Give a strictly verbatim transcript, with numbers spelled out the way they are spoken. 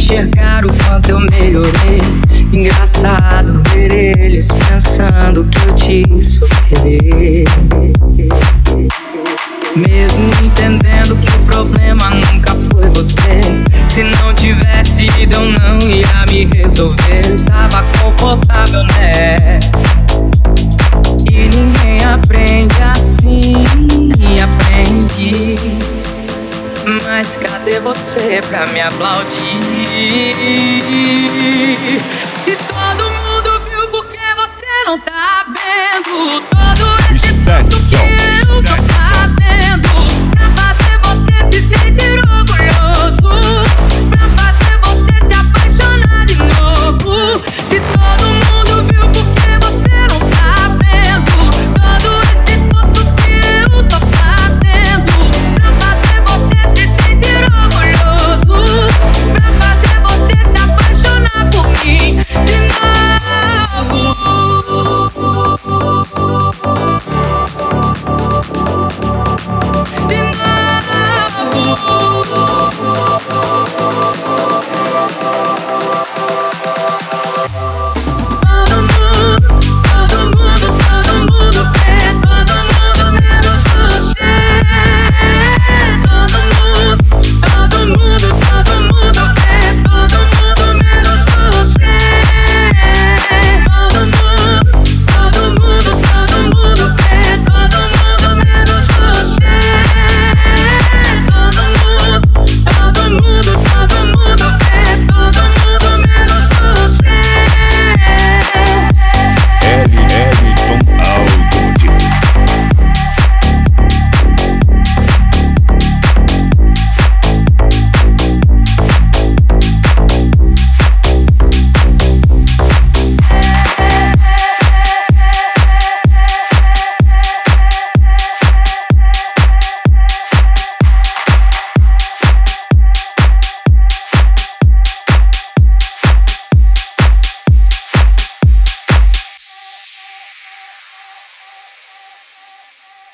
enxergar o quanto eu melhorei. Engraçado ver eles pensando que eu te superei. Mesmo entendendo que o problema nunca foi você. Se não tivesse ido eu não ia me resolver. Tava confortável, né? E ninguém aprende assim, aprendi. Mas cadê você pra me aplaudir? Se